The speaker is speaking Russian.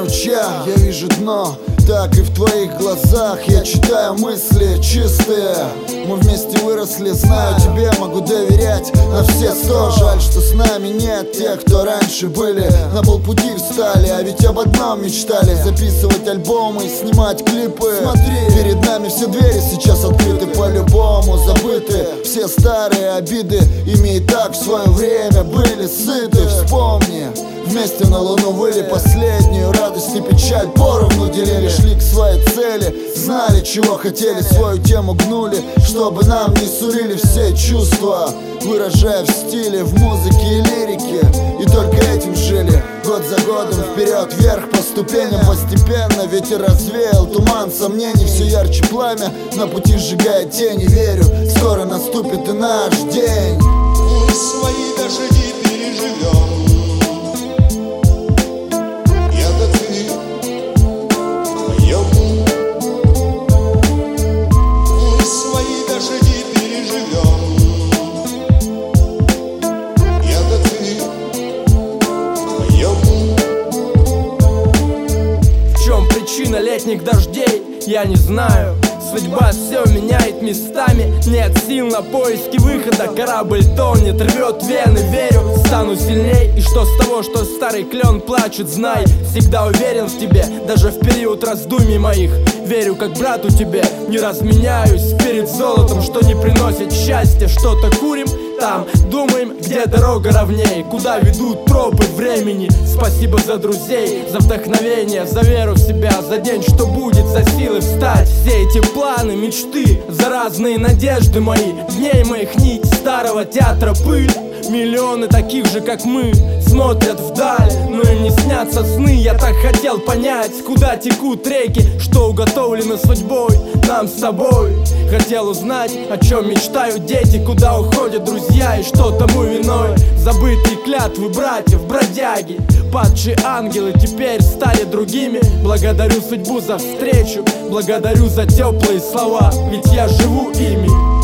ручья я вижу дно, так и в твоих глазах я читаю мысли чистые. Мы вместе выросли, знаю, тебе могу доверять на все 100. Жаль, что с нами нет тех, кто раньше были, на полпути встали, а ведь об одном мечтали: записывать альбомы и снимать клипы. Смотри, перед нами все двери сейчас открыты, по-любому забыты все старые обиды, ими и так в свое время были сыты. Вспомни, вместе на луну выли последнюю радость и печаль поровну делили. Шли к своей цели, знали, чего хотели, свою тему гнули, чтобы нам не сурили все чувства, выражая в стиле, в музыке и лирике. И только этим жили, год за годом, вперед, вверх по ступеням. Постепенно ветер развеял туман сомнений, все ярче пламя на пути сжигая тени. Верю, скоро наступит и наш день. Мы свои дожди переживем. Я да ты вдвоем. Мы свои дожди переживем. Я да ты вдвоем. В чем причина летних дождей, я не знаю. Судьба все меняет местами, нет сил на поиски выхода. Корабль тонет, рвет вены, верю, стану сильней. И что с того, что старый клен плачет, знай, всегда уверен в тебе, даже в период раздумий моих. Верю, как брату тебе, не разменяюсь перед золотом, что не приносит счастья. Что-то курим, там думаем, где дорога ровнее, куда ведут тропы времени. Спасибо за друзей, за вдохновение, за веру в себя, за день, что будет, за силы встать. Все эти планы, мечты, за разные надежды мои, дней моих нить старого театра пыль. Миллионы таких же, как мы, смотрят вдаль, но им не снятся сны. Я так хотел понять, куда текут реки, что уготовлено судьбой нам с тобой. Хотел узнать, о чем мечтают дети, куда уходят друзья и что тому виной. Забытые клятвы братьев, бродяги, падшие ангелы теперь стали другими. Благодарю судьбу за встречу, благодарю за теплые слова, ведь я живу ими.